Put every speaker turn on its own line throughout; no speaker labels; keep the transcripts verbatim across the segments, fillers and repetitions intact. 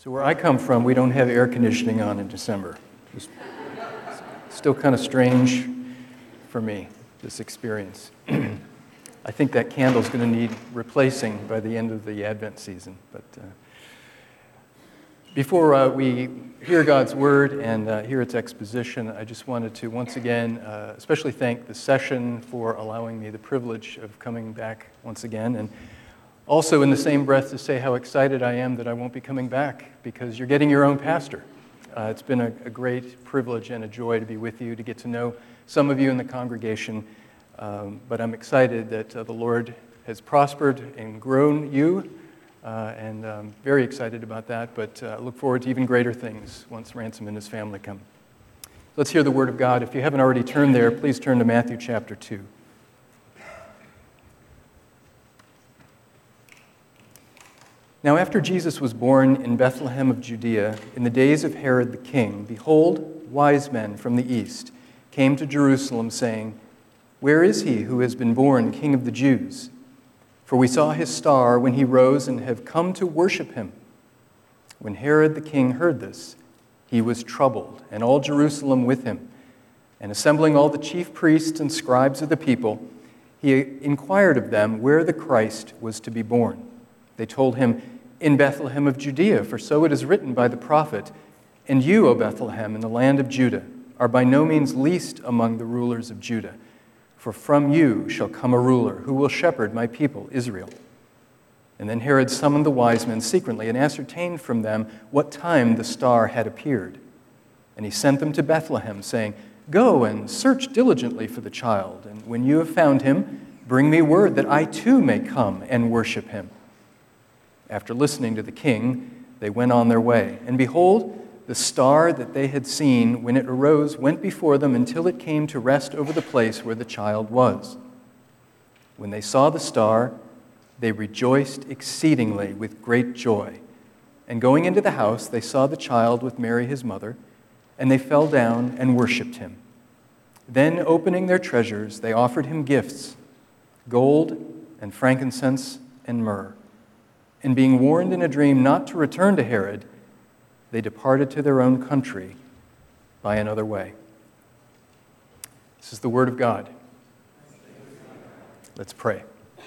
So where I come from, we don't have air conditioning on in December. It's still kind of strange for me, this experience. I think that candle's going to need replacing by the end of the Advent season. But uh, before uh, we hear God's Word and uh, hear its exposition, I just wanted to once again uh, especially thank the session for allowing me the privilege of coming back once again, and also in the same breath to say how excited I am that I won't be coming back because you're getting your own pastor. Uh, it's been a, a great privilege and a joy to be with you, to get to know some of you in the congregation, um, but I'm excited that uh, the Lord has prospered and grown you, uh, and I'm very excited about that, but uh, look forward to even greater things once Ransom and his family come. Let's hear the Word of God. If you haven't already turned there, please turn to Matthew chapter two. Now after Jesus was born in Bethlehem of Judea, in the days of Herod the king, behold, wise men from the east came to Jerusalem, saying, "Where is he who has been born King of the Jews? For we saw his star when he rose and have come to worship him." When Herod the king heard this, he was troubled, and all Jerusalem with him. And assembling all the chief priests and scribes of the people, he inquired of them where the Christ was to be born. They told him, "In Bethlehem of Judea, for so it is written by the prophet, 'And you, O Bethlehem, in the land of Judah, are by no means least among the rulers of Judah. For from you shall come a ruler who will shepherd my people Israel.'" And then Herod summoned the wise men secretly and ascertained from them what time the star had appeared. And he sent them to Bethlehem, saying, "Go and search diligently for the child, and when you have found him, bring me word that I too may come and worship him." After listening to the king, they went on their way. And behold, the star that they had seen when it arose went before them until it came to rest over the place where the child was. When they saw the star, they rejoiced exceedingly with great joy. And going into the house, they saw the child with Mary his mother, and they fell down and worshipped him. Then, opening their treasures, they offered him gifts, gold and frankincense and myrrh. And being warned in a dream not to return to Herod, they departed to their own country by another way. This is the word of God. Let's pray.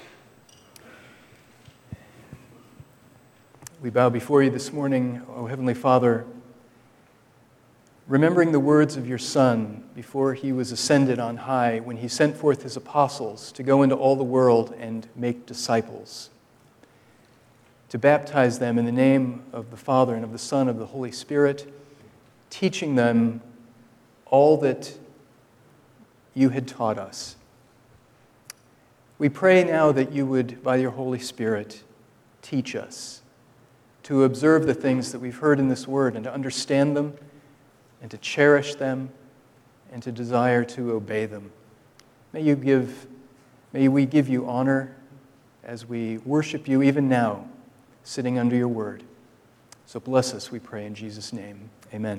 We bow before you this morning, O Heavenly Father, remembering the words of your Son before he was ascended on high, when he sent forth his apostles to go into all the world and make disciples, to baptize them in the name of the Father and of the Son and of the Holy Spirit, teaching them all that you had taught us. We pray now that you would, by your Holy Spirit, teach us to observe the things that we've heard in this word and to understand them and to cherish them and to desire to obey them. May you give, may we give you honor as we worship you even now, sitting under your word. So bless us, we pray in Jesus' name. Amen.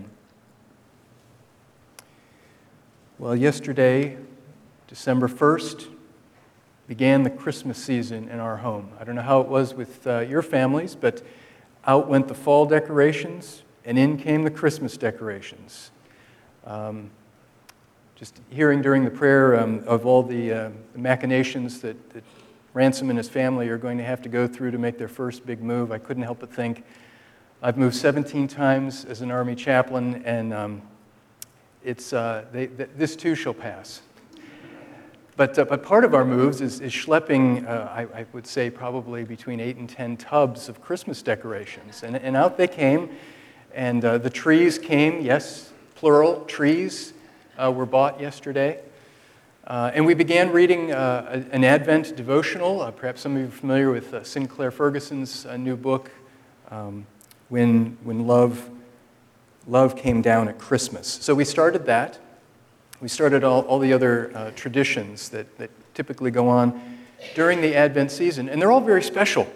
Well, yesterday, December first, began the Christmas season in our home. I don't know how it was with uh, your families, but out went the fall decorations, and in came the Christmas decorations. Um, just hearing during the prayer um, of all the, uh, the machinations that, that Ransom and his family are going to have to go through to make their first big move, I couldn't help but think, I've moved seventeen times as an Army chaplain, and um, it's uh, they, th- this too shall pass. But, uh, but part of our moves is, is schlepping, uh, I, I would say probably between eight and ten tubs of Christmas decorations. And, and out they came, and uh, the trees came, yes, plural, trees uh, were bought yesterday. Uh, and we began reading uh, an Advent devotional. Uh, perhaps some of you are familiar with uh, Sinclair Ferguson's uh, new book, um, When When Love Love Came Down at Christmas. So we started that. We started all, all the other uh, traditions that, that typically go on during the Advent season, and they're all very special.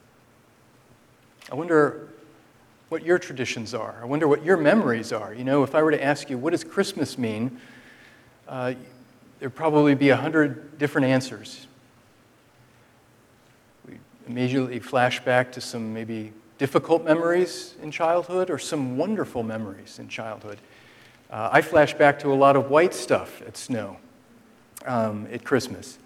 I wonder what your traditions are. I wonder what your memories are. You know, if I were to ask you, what does Christmas mean? Uh, There'd probably be a hundred different answers. We immediately flash back to some maybe difficult memories in childhood or some wonderful memories in childhood. Uh, I flash back to a lot of white stuff at snow um, at Christmas.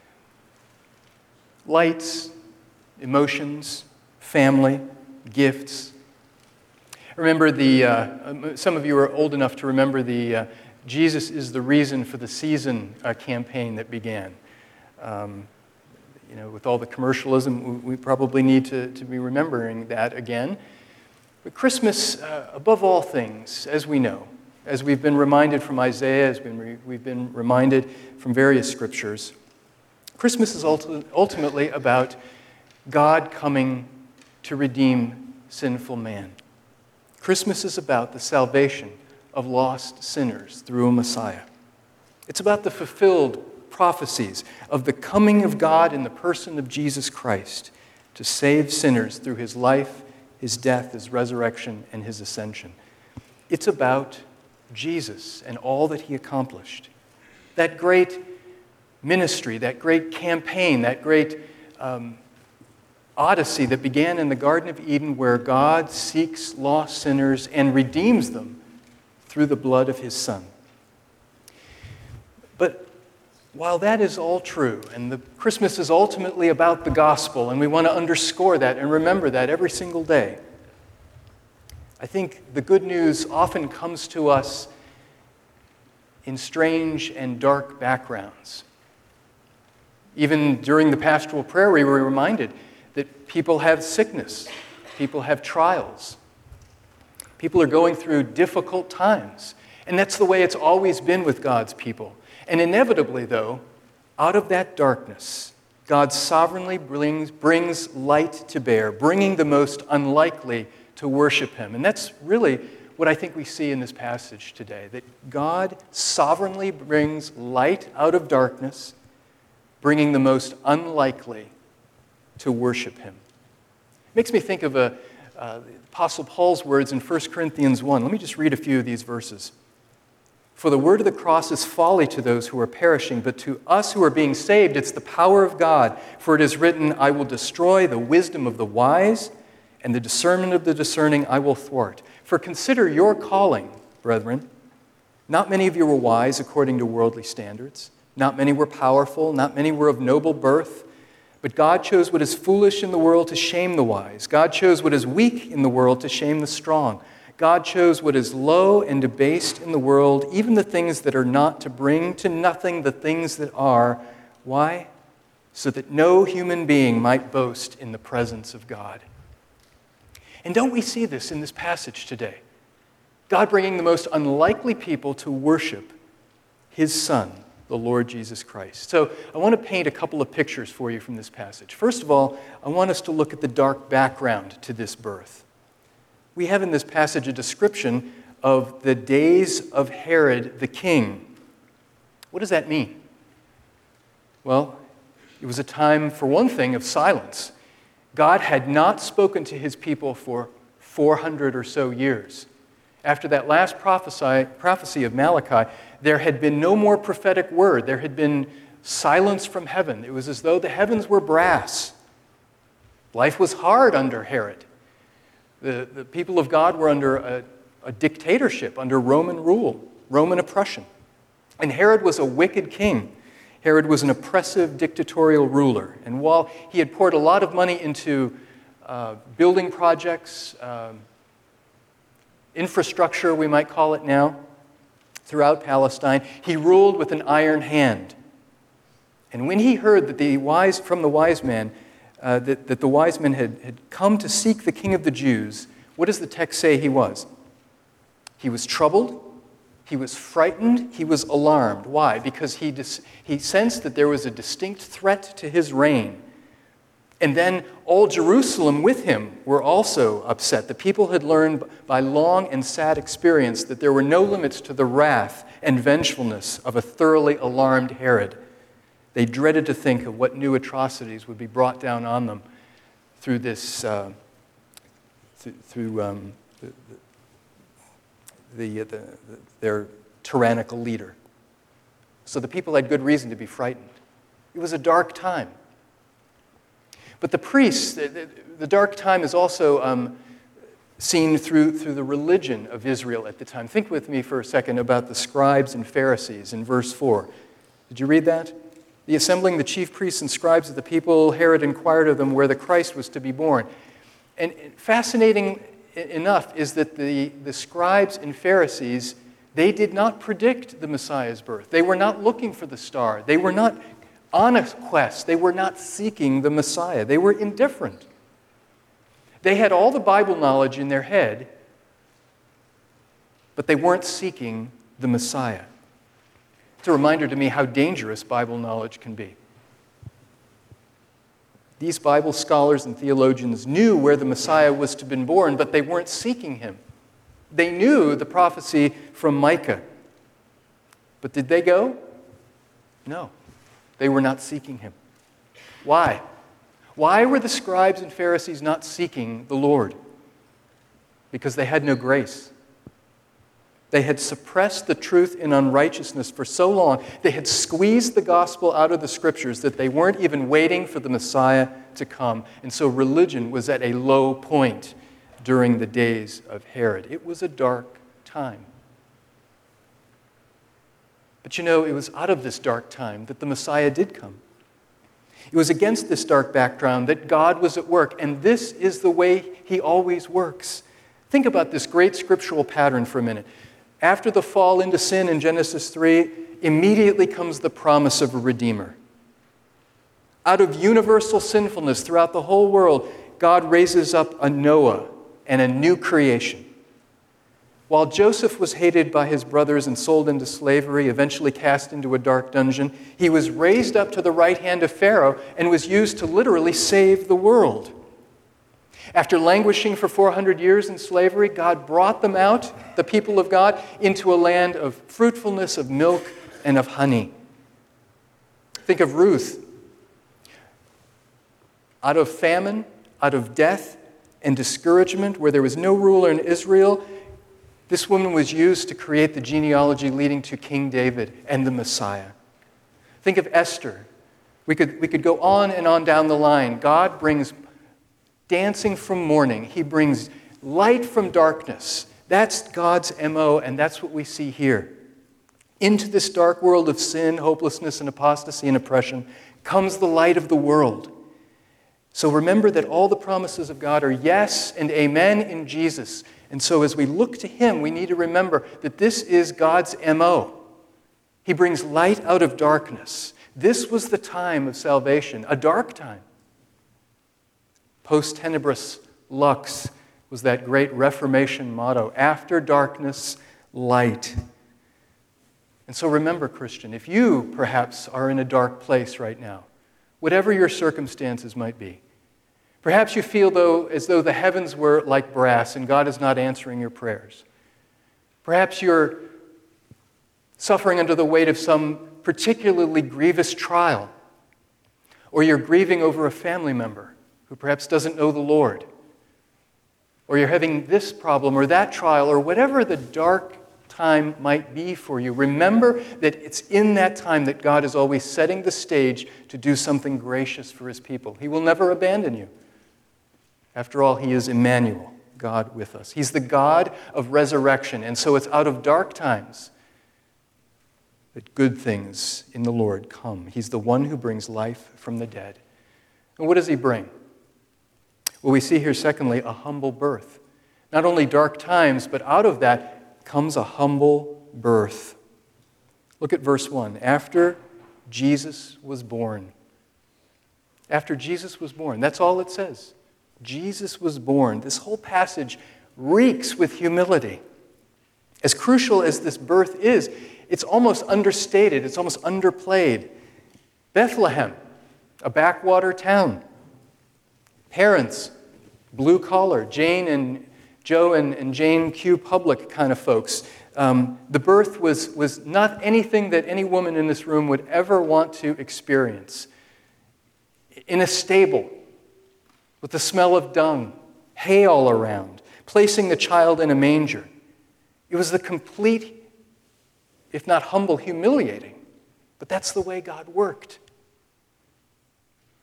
Lights, emotions, family, gifts. I remember the, uh, some of you are old enough to remember the uh, Jesus is the Reason for the Season uh, campaign that began. Um, you know, with all the commercialism, we probably need to, to be remembering that again. But Christmas, uh, above all things, as we know, as we've been reminded from Isaiah, as been re- we've been reminded from various scriptures, Christmas is ulti- ultimately about God coming to redeem sinful man. Christmas is about the salvation of lost sinners through a Messiah. It's about the fulfilled prophecies of the coming of God in the person of Jesus Christ to save sinners through his life, his death, his resurrection, and his ascension. It's about Jesus and all that he accomplished. That great ministry, that great campaign, that great um, odyssey that began in the Garden of Eden, where God seeks lost sinners and redeems them through the blood of his Son. But while that is all true, and the Christmas is ultimately about the gospel, and we want to underscore that and remember that every single day, I think the good news often comes to us in strange and dark backgrounds. Even during the pastoral prayer, we were reminded that people have sickness, people have trials, people are going through difficult times, and that's the way it's always been with God's people. And inevitably, though, out of that darkness, God sovereignly brings, brings light to bear, bringing the most unlikely to worship him. And that's really what I think we see in this passage today, that God sovereignly brings light out of darkness, bringing the most unlikely to worship him. It makes me think of a, uh, the Apostle Paul's words in First Corinthians one. Let me just read a few of these verses. For the word of the cross is folly to those who are perishing, but to us who are being saved, it's the power of God. For it is written, I will destroy the wisdom of the wise, and the discernment of the discerning I will thwart. For consider your calling, brethren. Not many of you were wise according to worldly standards. Not many were powerful. Not many were of noble birth. But God chose what is foolish in the world to shame the wise. God chose what is weak in the world to shame the strong. God chose what is low and debased in the world, even the things that are not, to bring to nothing the things that are. Why? So that no human being might boast in the presence of God. And don't we see this in this passage today? God bringing the most unlikely people to worship his Son, the Lord Jesus Christ. So I want to paint a couple of pictures for you from this passage. First of all, I want us to look at the dark background to this birth. We have in this passage a description of the days of Herod the king. What does that mean? Well, it was a time, for one thing, of silence. God had not spoken to his people for four hundred or so years. After that last prophecy, prophecy of Malachi, there had been no more prophetic word. There had been silence from heaven. It was as though the heavens were brass. Life was hard under Herod. The, the people of God were under a, a dictatorship, under Roman rule, Roman oppression. And Herod was a wicked king. Herod was an oppressive dictatorial ruler. And while he had poured a lot of money into uh, building projects, um, infrastructure, we might call it now, throughout Palestine, he ruled with an iron hand. And when he heard that the wise, from the wise man, uh, that, that the wise men had, had come to seek the King of the Jews, what does the text say he was? He was troubled, he was frightened, he was alarmed. Why? Because he, dis- he sensed that there was a distinct threat to his reign. And then all Jerusalem with him were also upset. The people had learned by long and sad experience that there were no limits to the wrath and vengefulness of a thoroughly alarmed Herod. They dreaded to think of what new atrocities would be brought down on them through this, uh, th- through um, the, the, the, the, their tyrannical leader. So the people had good reason to be frightened. It was a dark time. But the priests, the, the, the dark time is also um, seen through, through the religion of Israel at the time. Think with me for a second about the scribes and Pharisees in verse four. Did you read that? The assembling the chief priests and scribes of the people, Herod inquired of them where the Christ was to be born. And fascinating enough is that the, the scribes and Pharisees, they did not predict the Messiah's birth. They were not looking for the star. They were not on a quest. They were not seeking the Messiah. They were indifferent. They had all the Bible knowledge in their head, but they weren't seeking the Messiah. It's a reminder to me how dangerous Bible knowledge can be. These Bible scholars and theologians knew where the Messiah was to be born, but they weren't seeking him. They knew the prophecy from Micah. But did they go? No. They were not seeking him. Why? Why were the scribes and Pharisees not seeking the Lord? Because they had no grace. They had suppressed the truth in unrighteousness for so long. They had squeezed the gospel out of the scriptures that they weren't even waiting for the Messiah to come. And so religion was at a low point during the days of Herod. It was a dark time. But you know, it was out of this dark time that the Messiah did come. It was against this dark background that God was at work, and this is the way he always works. Think about this great scriptural pattern for a minute. After the fall into sin in Genesis three, immediately comes the promise of a Redeemer. Out of universal sinfulness throughout the whole world, God raises up a Noah and a new creation. While Joseph was hated by his brothers and sold into slavery, eventually cast into a dark dungeon, he was raised up to the right hand of Pharaoh and was used to literally save the world. After languishing for four hundred years in slavery, God brought them out, the people of God, into a land of fruitfulness, of milk, and of honey. Think of Ruth. Out of famine, out of death and discouragement, where there was no ruler in Israel, this woman was used to create the genealogy leading to King David and the Messiah. Think of Esther. We could, we could go on and on down the line. God brings dancing from mourning. He brings light from darkness. That's God's M O, and that's what we see here. Into this dark world of sin, hopelessness, and apostasy and oppression comes the light of the world. So remember that all the promises of God are yes and amen in Jesus. And so as we look to him, we need to remember that this is God's M O. He brings light out of darkness. This was the time of salvation, a dark time. Post tenebris lux was that great Reformation motto. After darkness, light. And so remember, Christian, if you perhaps are in a dark place right now, whatever your circumstances might be, perhaps you feel though as though the heavens were like brass and God is not answering your prayers. Perhaps you're suffering under the weight of some particularly grievous trial, or you're grieving over a family member who perhaps doesn't know the Lord, or you're having this problem or that trial, or whatever the dark time might be for you. Remember that it's in that time that God is always setting the stage to do something gracious for his people. He will never abandon you. After all, he is Emmanuel, God with us. He's the God of resurrection, and so it's out of dark times that good things in the Lord come. He's the one who brings life from the dead. And what does he bring? Well, we see here, secondly, a humble birth. Not only dark times, but out of that comes a humble birth. Look at verse one. After Jesus was born. After Jesus was born. That's all it says. Jesus was born. This whole passage reeks with humility. As crucial as this birth is, it's almost understated. It's almost underplayed. Bethlehem, a backwater town. Parents, blue collar, Jane and Joe and, and Jane Q. Public kind of folks. Um, the birth was, was not anything that any woman in this room would ever want to experience. In a stable, with the smell of dung, hay all around, placing the child in a manger. It was the complete, if not humble, humiliating. But that's the way God worked.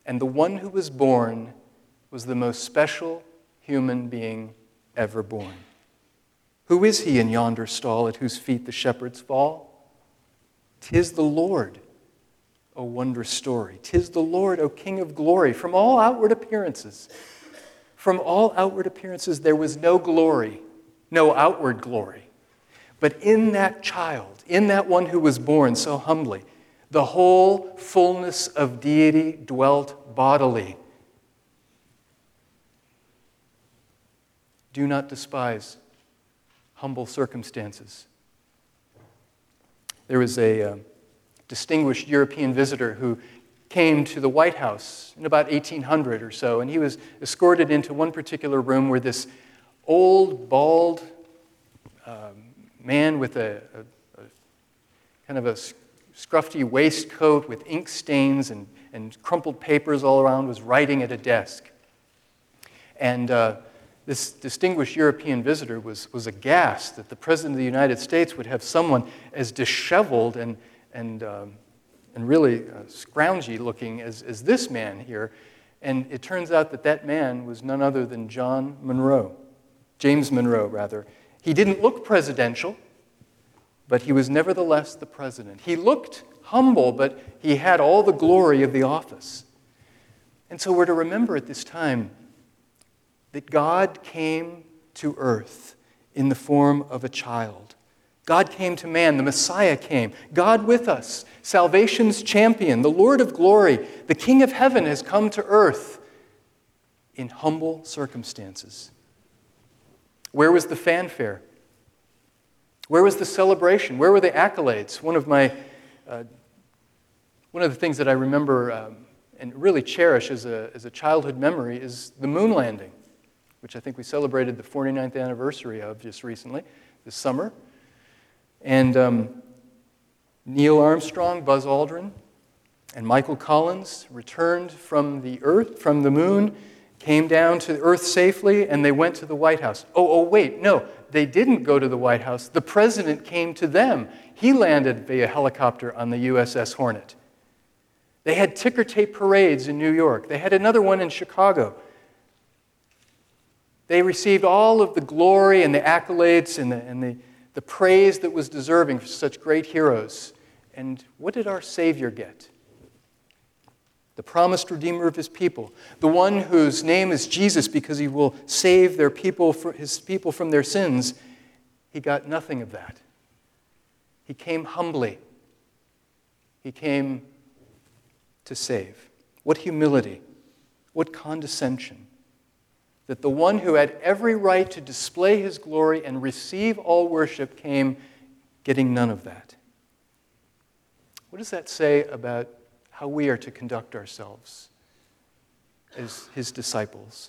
And the one who was born was the most special human being ever born. Who is he in yonder stall at whose feet the shepherds fall? 'Tis the Lord, O wondrous story. 'Tis the Lord, O King of glory. From all outward appearances, from all outward appearances there was no glory, no outward glory. But in that child, in that one who was born so humbly, the whole fullness of deity dwelt bodily. Do not despise humble circumstances. There was a uh, distinguished European visitor who came to the White House in about eighteen hundred or so, and he was escorted into one particular room where this old, bald um, man with a, a, a kind of a scruffy waistcoat with ink stains and, and crumpled papers all around was writing at a desk. And uh, this distinguished European visitor was, was aghast that the President of the United States would have someone as disheveled and, and, um, and really uh, scroungy looking as, as this man here. And it turns out that that man was none other than John Monroe, James Monroe, rather. He didn't look presidential, but he was nevertheless the president. He looked humble, but he had all the glory of the office. And so we're to remember at this time that God came to earth in the form of a child. God came to man. The Messiah came. God with us, salvation's champion, the Lord of glory, the King of heaven has come to earth in humble circumstances. Where was the fanfare? Where was the celebration? Where were the accolades? One of my, uh, one of the things that I remember um, and really cherish as a, as a childhood memory is the moon landing, which I think we celebrated the forty-ninth anniversary of just recently, this summer. And um, Neil Armstrong, Buzz Aldrin, and Michael Collins returned from the Earth, from the moon, came down to Earth safely, and they went to the White House. Oh, oh, wait, no, they didn't go to the White House. The president came to them. He landed via helicopter on the U S S Hornet. They had ticker tape parades in New York. They had another one in Chicago. They received all of the glory and the accolades and the, and the, the praise that was deserving for such great heroes. And what did our Savior get? The promised Redeemer of his people, the one whose name is Jesus because he will save their people, his people from their sins. He got nothing of that. He came humbly. He came to save. What humility, what condescension. That the one who had every right to display his glory and receive all worship came getting none of that. What does that say about how we are to conduct ourselves as his disciples?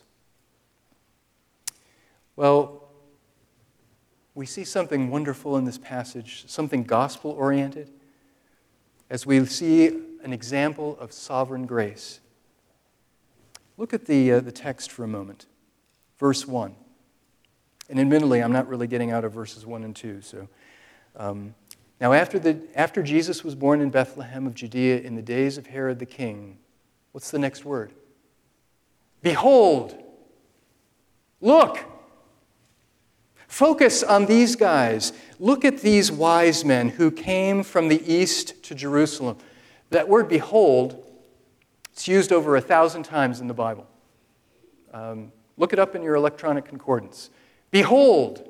Well, we see something wonderful in this passage, something gospel-oriented, as we see an example of sovereign grace. Look at the, uh, the text for a moment. Verse one. And admittedly, I'm not really getting out of verses one and two. So, um, now after, the, after Jesus was born in Bethlehem of Judea in the days of Herod the king, what's the next word? Behold! Look! Focus on these guys. Look at these wise men who came from the east to Jerusalem. That word behold, it's used over a thousand times in the Bible. Um, Look it up in your electronic concordance. Behold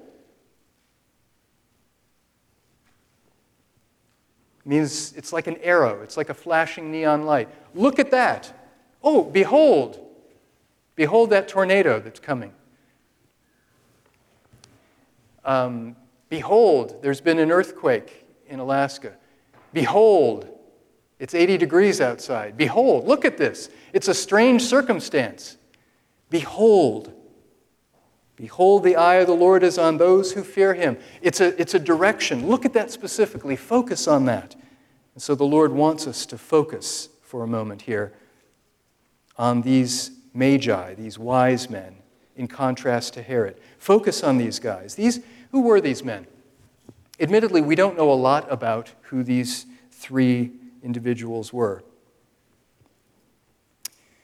means it's like an arrow. It's like a flashing neon light. Look at that. Oh, behold. Behold that tornado that's coming. Um, behold, there's been an earthquake in Alaska. Behold, it's eighty degrees outside. Behold, look at this. It's a strange circumstance. Behold, behold, the eye of the Lord is on those who fear him. It's a, it's a direction. Look at that specifically. Focus on that. And so the Lord wants us to focus for a moment here on these magi, these wise men, in contrast to Herod. Focus on these guys. These, who were these men? Admittedly, we don't know a lot about who these three individuals were.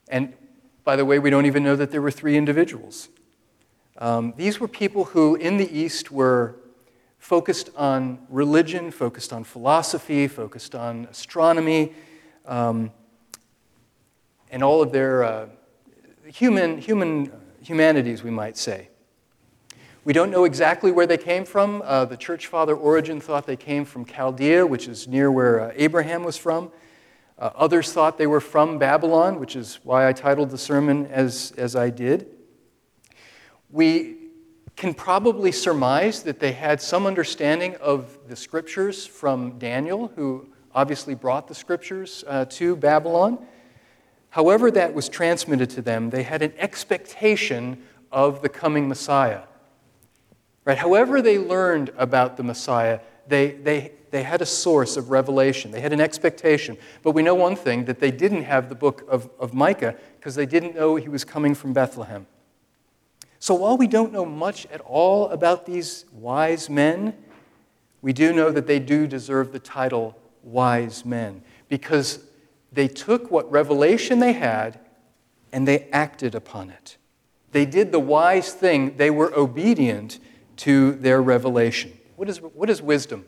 And by the way, we don't even know that there were three individuals. Um, these were people who, in the East, were focused on religion, focused on philosophy, focused on astronomy, um, and all of their uh, human, human humanities, we might say. We don't know exactly where they came from. Uh, the church father Origen thought they came from Chaldea, which is near where uh, Abraham was from. Uh, others thought they were from Babylon, which is why I titled the sermon as, as I did. We can probably surmise that they had some understanding of the scriptures from Daniel, who obviously brought the scriptures uh, to Babylon. However that was transmitted to them, they had an expectation of the coming Messiah. Right? However they learned about the Messiah, they, they, they had a source of revelation. They had an expectation. But we know one thing, that they didn't have the book of, of Micah because they didn't know he was coming from Bethlehem. So while we don't know much at all about these wise men, we do know that they do deserve the title wise men because they took what revelation they had and they acted upon it. They did the wise thing. They were obedient to their revelation. What is, what is wisdom?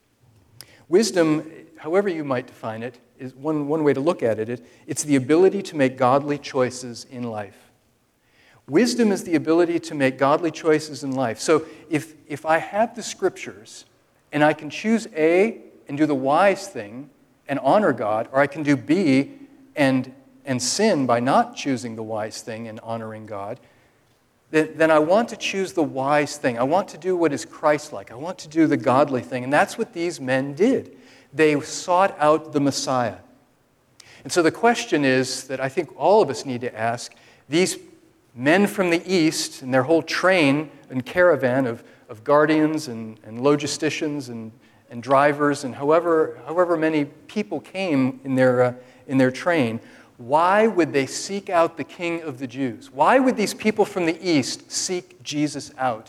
Wisdom, however you might define it, is one, one way to look at it. it. It's the ability to make godly choices in life. Wisdom is the ability to make godly choices in life. So if, if I have the scriptures and I can choose A and do the wise thing and honor God, or I can do B and, and sin by not choosing the wise thing and honoring God, then, then I want to choose the wise thing. I want to do what is Christ-like. I want to do the godly thing. And that's what these men did. They sought out the Messiah. And so the question is that I think all of us need to ask, these men from the East and their whole train and caravan of, of guardians and, and logisticians and, and drivers and however, however many people came in their, uh, in their train, why would they seek out the King of the Jews? Why would these people from the East seek Jesus out?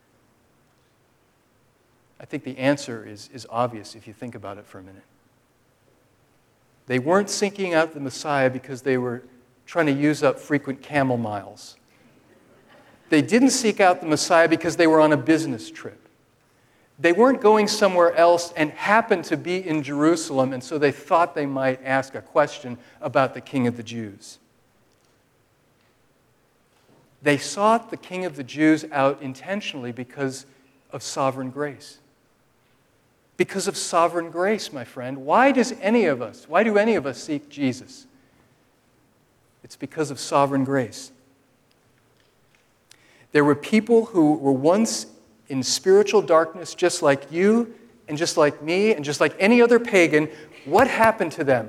I think the answer is, is obvious if you think about it for a minute. They weren't seeking out the Messiah because they were trying to use up frequent camel miles. They didn't seek out the Messiah because they were on a business trip. They weren't going somewhere else and happened to be in Jerusalem, and so they thought they might ask a question about the King of the Jews. They sought the King of the Jews out intentionally because of sovereign grace. Because of sovereign grace, my friend. Why does any of us, why do any of us seek Jesus? It's because of sovereign grace. There were people who were once in spiritual darkness, just like you, and just like me, and just like any other pagan. What happened to them?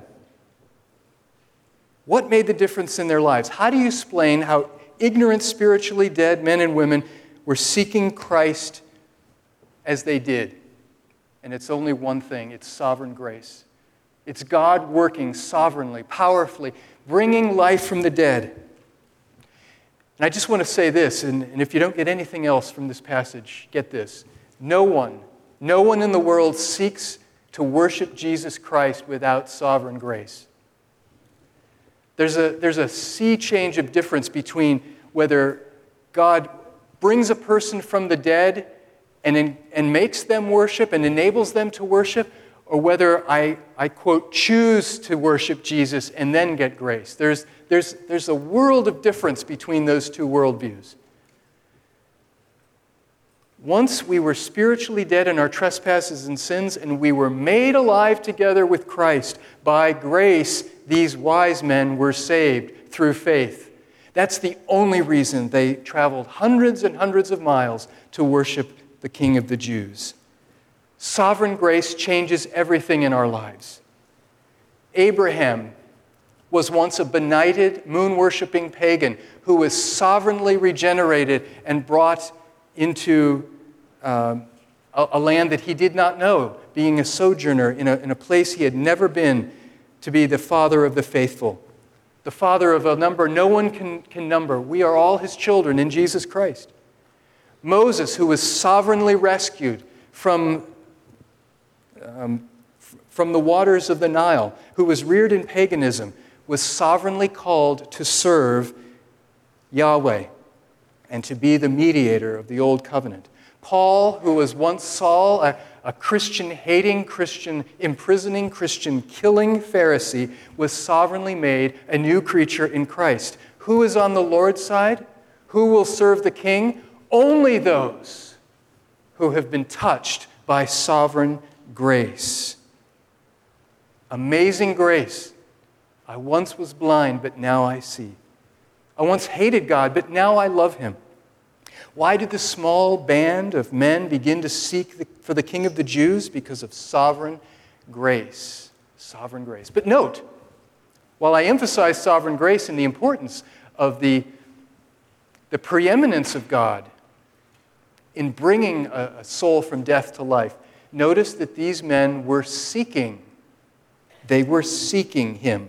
What made the difference in their lives? How do you explain how ignorant, spiritually dead men and women were seeking Christ as they did? And it's only one thing. It's sovereign grace. It's God working sovereignly, powerfully, bringing life from the dead. And I just want to say this, and, and if you don't get anything else from this passage, get this. No one, no one in the world seeks to worship Jesus Christ without sovereign grace. There's a, there's a sea change of difference between whether God brings a person from the dead and, in, and makes them worship and enables them to worship, or whether I, I, quote, choose to worship Jesus and then get grace. There's, there's, there's a world of difference between those two worldviews. Once we were spiritually dead in our trespasses and sins, and we were made alive together with Christ. By grace, these wise men were saved through faith. That's the only reason they traveled hundreds and hundreds of miles to worship the King of the Jews. Sovereign grace changes everything in our lives. Abraham was once a benighted, moon-worshipping pagan who was sovereignly regenerated and brought into uh, a, a land that he did not know, being a sojourner in a, in a place he had never been, to be the father of the faithful, the father of a number no one can, can number. We are all his children in Jesus Christ. Moses, who was sovereignly rescued from Um, from the waters of the Nile, who was reared in paganism, was sovereignly called to serve Yahweh and to be the mediator of the Old Covenant. Paul, who was once Saul, a, a Christian-hating, Christian-imprisoning, Christian-killing Pharisee, was sovereignly made a new creature in Christ. Who is on the Lord's side? Who will serve the King? Only those who have been touched by sovereign grace. Amazing grace. I once was blind, but now I see. I once hated God, but now I love him. Why did the small band of men begin to seek the, for the King of the Jews? Because of sovereign grace. Sovereign grace. But note, while I emphasize sovereign grace and the importance of the, the preeminence of God in bringing a, a soul from death to life, notice that these men were seeking. They were seeking him.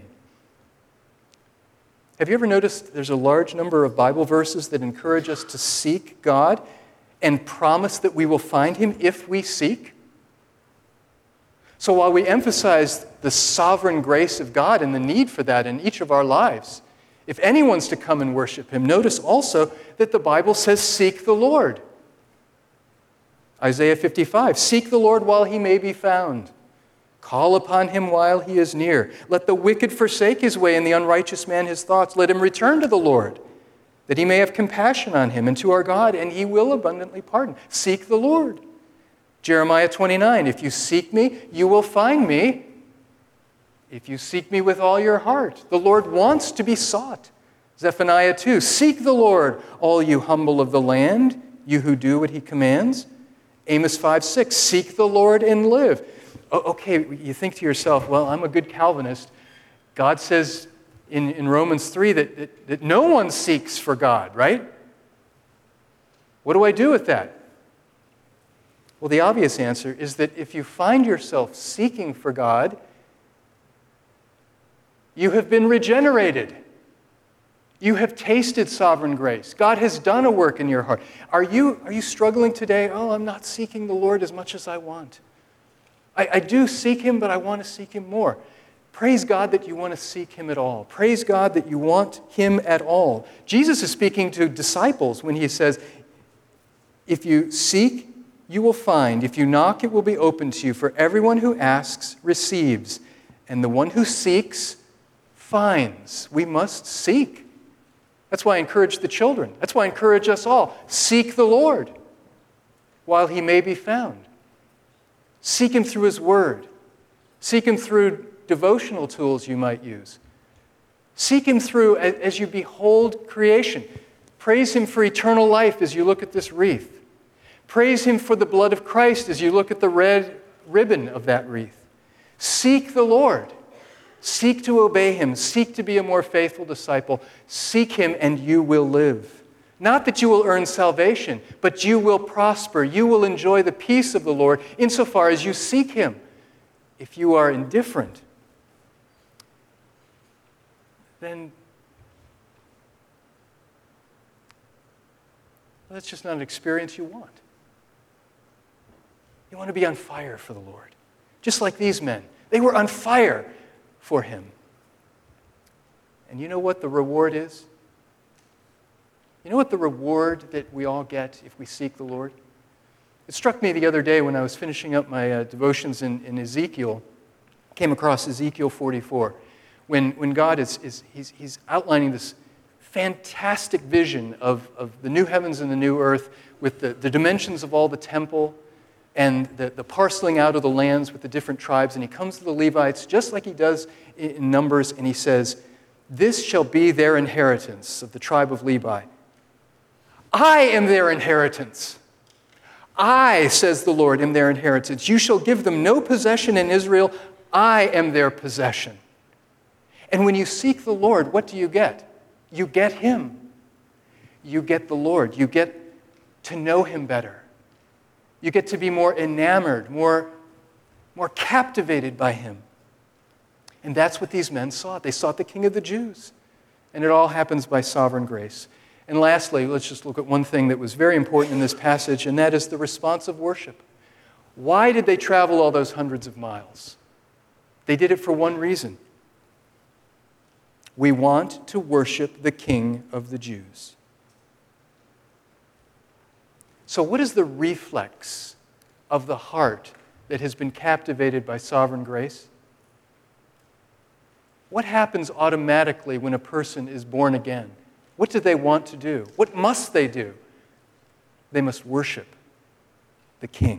Have you ever noticed there's a large number of Bible verses that encourage us to seek God and promise that we will find him if we seek? So while we emphasize the sovereign grace of God and the need for that in each of our lives, if anyone's to come and worship him, notice also that the Bible says, seek the Lord. Isaiah fifty-five, seek the Lord while he may be found. Call upon him while he is near. Let the wicked forsake his way and the unrighteous man his thoughts. Let him return to the Lord, that he may have compassion on him and to our God, and he will abundantly pardon. Seek the Lord. Jeremiah twenty-nine, if you seek me, you will find me. If you seek me with all your heart. The Lord wants to be sought. Zephaniah two, seek the Lord, all you humble of the land, you who do what he commands. Amos five six, seek the Lord and live. Okay, you think to yourself, well, I'm a good Calvinist. God says in, in Romans three that, that, that no one seeks for God, right? What do I do with that? Well, the obvious answer is that if you find yourself seeking for God, you have been regenerated. You have tasted sovereign grace. God has done a work in your heart. Are you, are you struggling today? Oh, I'm not seeking the Lord as much as I want. I, I do seek him, but I want to seek him more. Praise God that you want to seek him at all. Praise God that you want him at all. Jesus is speaking to disciples when he says, if you seek, you will find. If you knock, it will be opened to you. For everyone who asks receives, and the one who seeks finds. We must seek. That's why I encourage the children. That's why I encourage us all. Seek the Lord while he may be found. Seek him through his word. Seek him through devotional tools you might use. Seek him through as you behold creation. Praise him for eternal life as you look at this wreath. Praise him for the blood of Christ as you look at the red ribbon of that wreath. Seek the Lord. Seek to obey him. Seek to be a more faithful disciple. Seek him and you will live. Not that you will earn salvation, but you will prosper. You will enjoy the peace of the Lord insofar as you seek him. If you are indifferent, then that's just not an experience you want. You want to be on fire for the Lord. Just like these men. They were on fire for him. And you know what the reward is? You know what the reward that we all get if we seek the Lord? It struck me the other day when I was finishing up my uh, devotions in, in Ezekiel. I came across Ezekiel forty-four. When, when God is, is he's, he's outlining this fantastic vision of, of the new heavens and the new earth with the, the dimensions of all the temple and the, the parceling out of the lands with the different tribes. And he comes to the Levites just like he does in, in Numbers, and he says, this shall be their inheritance of the tribe of Levi. I am their inheritance. I, says the Lord, am their inheritance. You shall give them no possession in Israel. I am their possession. And when you seek the Lord, what do you get? You get him. You get the Lord. You get to know him better. You get to be more enamored, more, more captivated by him. And that's what these men sought. They sought the King of the Jews. And it all happens by sovereign grace. And lastly, let's just look at one thing that was very important in this passage, and that is the response of worship. Why did they travel all those hundreds of miles? They did it for one reason. We want to worship the King of the Jews. So what is the reflex of the heart that has been captivated by sovereign grace? What happens automatically when a person is born again? What do they want to do? What must they do? They must worship the King.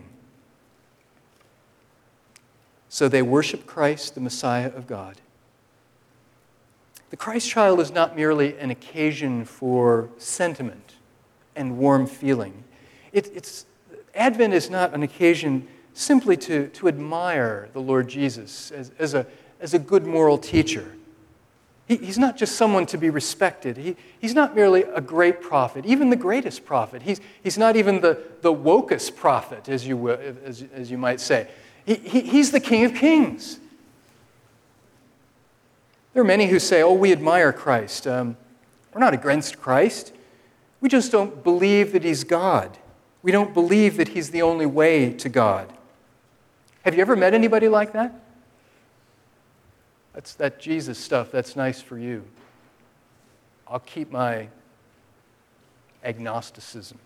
So they worship Christ, the Messiah of God. The Christ child is not merely an occasion for sentiment and warm feeling. It, it's, Advent is not an occasion simply to, to admire the Lord Jesus as, as, a, as a good moral teacher. He, he's not just someone to be respected. He, he's not merely a great prophet, even the greatest prophet. He's, he's not even the, the wokest prophet, as you, will, as, as you might say. He, he, he's the King of Kings. There are many who say, oh, we admire Christ. Um, we're not against Christ. We just don't believe that he's God. We don't believe that he's the only way to God. Have you ever met anybody like that? That's that Jesus stuff, that's nice for you. I'll keep my agnosticism.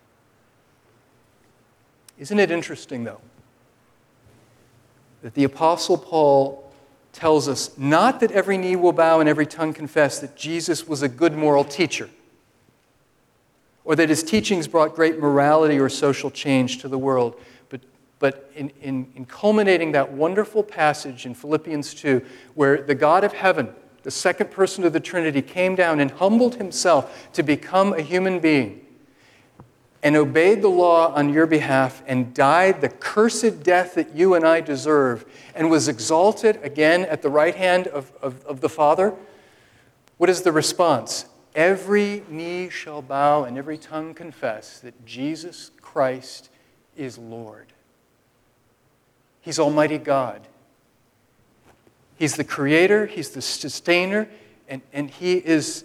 Isn't it interesting, though, that the Apostle Paul tells us not that every knee will bow and every tongue confess that Jesus was a good moral teacher, or that his teachings brought great morality or social change to the world, but, but in, in, in culminating that wonderful passage in Philippians two, where the God of heaven, the second person of the Trinity, came down and humbled himself to become a human being and obeyed the law on your behalf and died the cursed death that you and I deserve and was exalted again at the right hand of, of, of the Father. What is the response? Every knee shall bow and every tongue confess that Jesus Christ is Lord. He's Almighty God. He's the Creator, He's the Sustainer, and, and He is,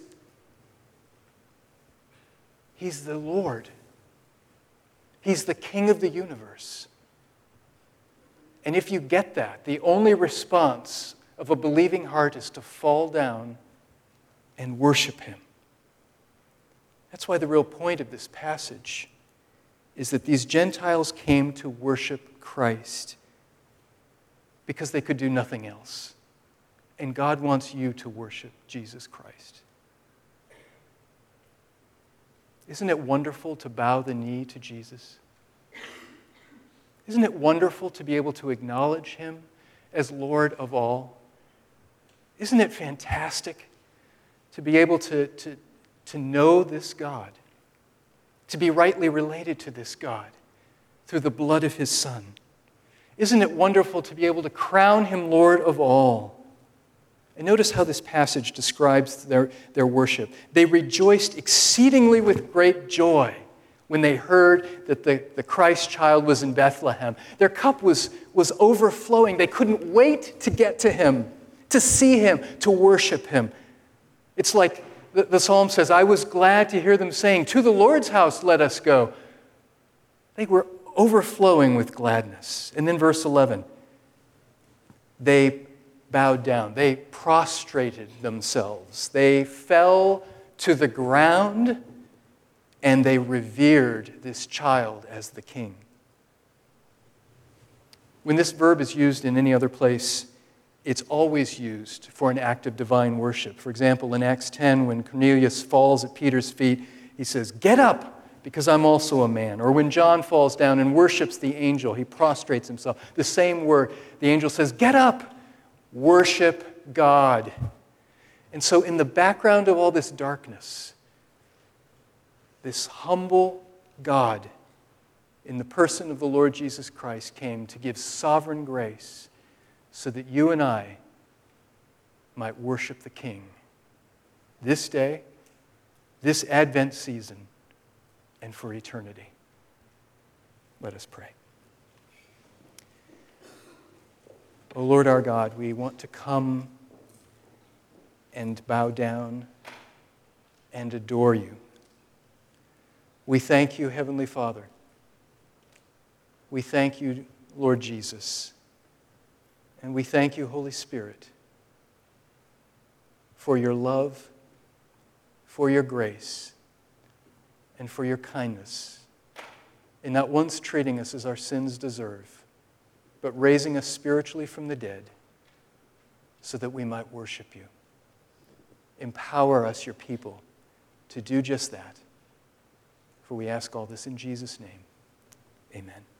He's the Lord. He's the King of the universe. And if you get that, the only response of a believing heart is to fall down and worship Him. That's why the real point of this passage is that these Gentiles came to worship Christ because they could do nothing else. And God wants you to worship Jesus Christ. Isn't it wonderful to bow the knee to Jesus? Isn't it wonderful to be able to acknowledge Him as Lord of all? Isn't it fantastic to be able to, to, to know this God, to be rightly related to this God through the blood of His Son? Isn't it wonderful to be able to crown Him Lord of all? And notice how this passage describes their, their worship. They rejoiced exceedingly with great joy when they heard that the, the Christ child was in Bethlehem. Their cup was, was overflowing. They couldn't wait to get to Him, to see Him, to worship Him. It's like the, the psalm says, I was glad to hear them saying, to the Lord's house let us go. They were overflowing with gladness. And then verse eleven, they bowed down. They prostrated themselves. They fell to the ground and they revered this child as the king. When this verb is used in any other place, it's always used for an act of divine worship. For example, in Acts ten, when Cornelius falls at Peter's feet, he says, get up, because I'm also a man. Or when John falls down and worships the angel, he prostrates himself. The same word, the angel says, get up, worship God. And so in the background of all this darkness, this humble God in the person of the Lord Jesus Christ came to give sovereign grace so that you and I might worship the King this day, this Advent season, and for eternity. Let us pray. O Lord our God, we want to come and bow down and adore you. We thank you, Heavenly Father. We thank you, Lord Jesus. And we thank you, Holy Spirit, for your love, for your grace, and for your kindness, in not once treating us as our sins deserve, but raising us spiritually from the dead so that we might worship you. Empower us, your people, to do just that. For we ask all this in Jesus' name. Amen.